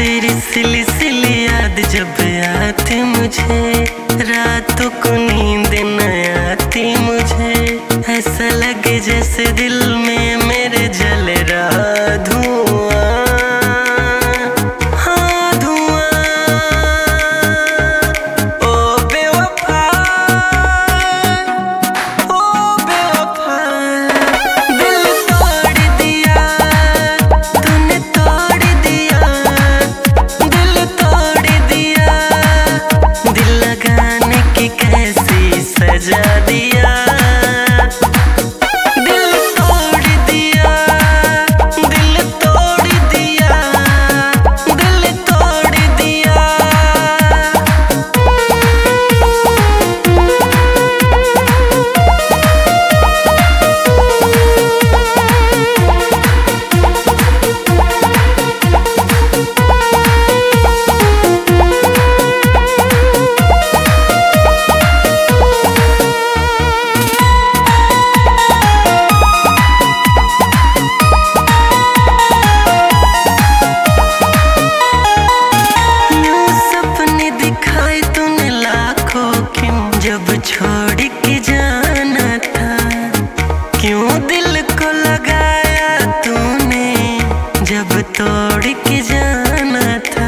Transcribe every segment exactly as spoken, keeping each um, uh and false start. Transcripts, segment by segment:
तेरी सिली सिली याद जब आती मुझे, रातों को नींद न आती मुझे। ऐसा लगे जैसे दिल में मेरे जल रहा धुआं, हाँ धुआं। ओ बेवफा, ओ बेवफा, दिल तोड़ दिया तूने, तोड़ दिया दिल, तोड़ दिया दिल लगाने की कैसी सजा दिया। जब छोड़ के जाना था, क्यों दिल को लगाया तूने, जब तोड़ के जाना था।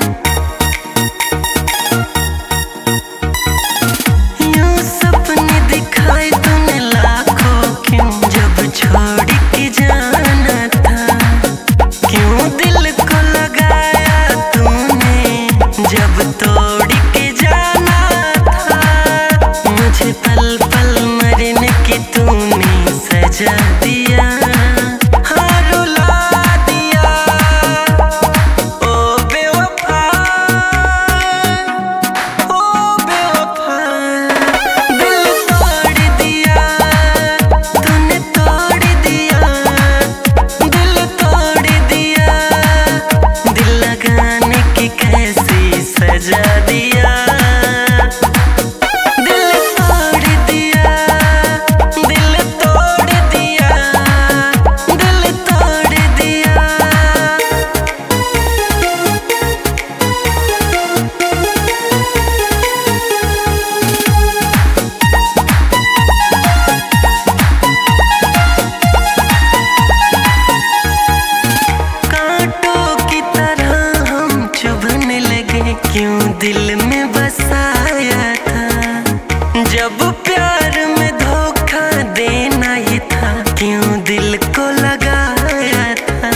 यूं सपने दिखाए तूने लाखों, क्यों जब छोड़ के जाना था। क्यों दिल को लगाया तूने, जब तोड़ के जाना था। मुझे पल पल मरने की तूने सजा दिया, हाँ रुला दिया। ओ बेवफा, ओ बेवफा, दिल तोड़ दिया तूने, तोड़ दिया दिल, तोड़ दिया दिल लगाने की कैसी सजा दिया। क्यों दिल में बसाया था, जब प्यार में धोखा देना ही था। क्यों दिल को लगाया था,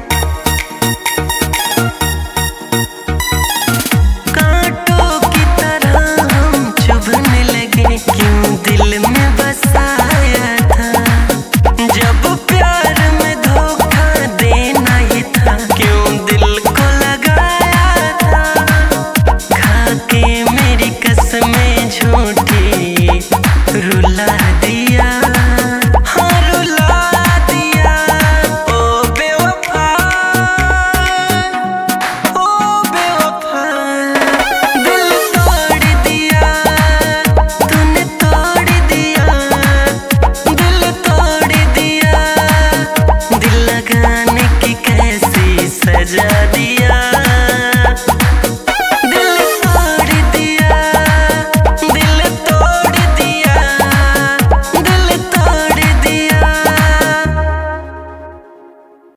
कांटों की तरह हम चुभने लगे। क्यों दिल में बसाया था, जब प्यार में धोखा देना ही था। क्यों दिल को लगाया था, खाके मेरी कसमें झूठी रुला दिया, हाँ रुला दिया। ओ बेवफा, ओ बेवफा, दिल तोड़ दिया तूने, तोड़ दिया दिल, तोड़ दिया दिल लगाने की कैसी सजा दिया।